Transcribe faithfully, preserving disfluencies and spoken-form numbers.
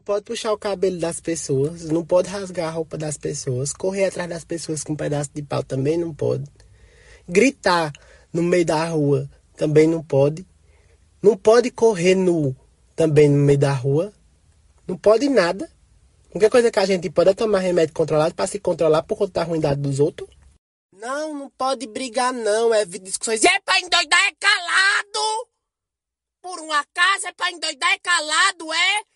Pode puxar o cabelo das pessoas, não pode rasgar a roupa das pessoas, correr atrás das pessoas com um pedaço de pau também não pode. Gritar no meio da rua também não pode. Não pode correr nu também no meio da rua. Não pode nada. A única coisa que a gente pode é tomar remédio controlado para se controlar por conta da ruindade dos outros. Não, não pode brigar não, é discussões. É pra endoidar é calado! Por um acaso é pra endoidar é calado, é?